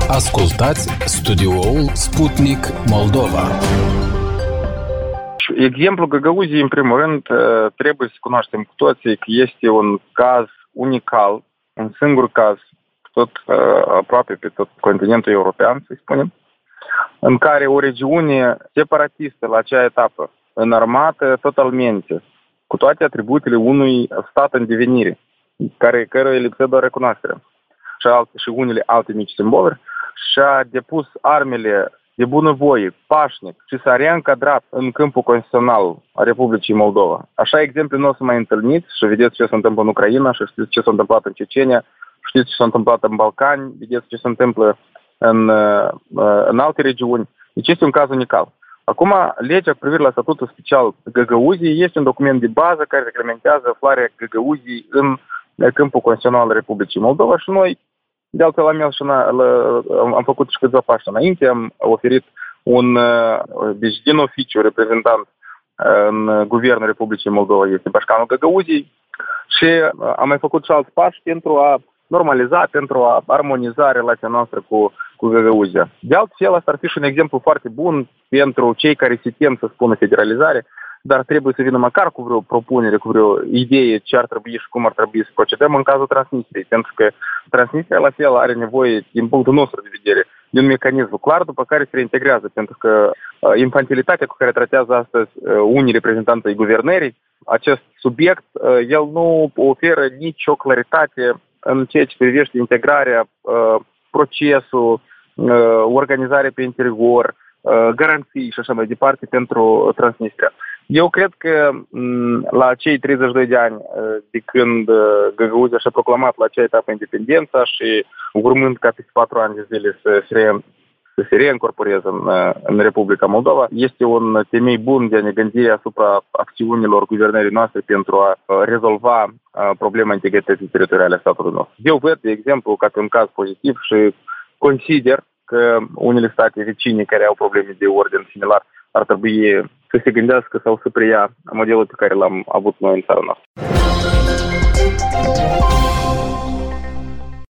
Ascultați studioul Sputnik Moldova. Exemplul Găgăuziei, în primul rând, trebuie să cunoaștem cu toții că este un caz unical, un singur caz, aproape pe tot continentul european, să spunem, în care o regiune separatistă la acea etapă, înarmată totalmente, cu toate atributele unui stat în devenire, căruia îi lipsea doar recunoașterea, și unele alte mici simboluri, și-a depus armele de bunăvoie, pașnic, și s-a reîncadrat în câmpul constituțional a Republicii Moldova. Așa exemple nu o să mai întâlniți și vedeți ce se întâmplă în Ucraina, și știți ce s-a întâmplat în Cecenia, știți ce s-a întâmplat în Balcani, vedeți ce se întâmplă în alte regiuni. Deci este un caz unical. Acum, legea cu privire la statutul special Găgăuziei este un document de bază care reglementează aflarea Găgăuziei în câmpul constituțional al Republicii Moldova și noi, de altfel, am făcut și câțiva pași înainte, am oferit deci din oficiu reprezentant în Guvernul Republicii Moldova este Bașcanul Găgăuziei și am mai făcut și alți pași pentru a normaliza, pentru a armoniza relația noastră cu Găgăuzia. De altfel, asta ar fi și un exemplu foarte bun pentru cei care se tem să spună federalizare, dar trebuie să vină măcar cu vreo propunere, cu vreo idee ce ar trebui și cum ar trebui să procedăm în cazul Transnistriei, pentru că Transnistria la fel are nevoie, din punctul nostru de vedere, de un mecanism clar după care se reintegrează, pentru că infantilitatea cu care tratează astăzi unii reprezentanți ai guvernării, acest subiect, el nu oferă nicio claritate în ceea ce privește integrarea, procesul, organizarea pe interior, garanții și așa mai departe pentru Transnistria. Eu cred că la cei 32 de ani de când Găgăuzia și-a proclamat la acea etapă independența și urmând ca peste 4 ani de zile să se reîncorporeze în Republica Moldova, este un temei bun de a ne gândi asupra acțiunilor guvernării noastre pentru a rezolva problema integrității teritoriale a statului nostru. Eu văd, de exemplu, ca pe un caz pozitiv și consider că unele state vecine care au probleme de ordin similar ar trebui să se gândească sau să preia modelul pe care l-am avut noi în țara noastră.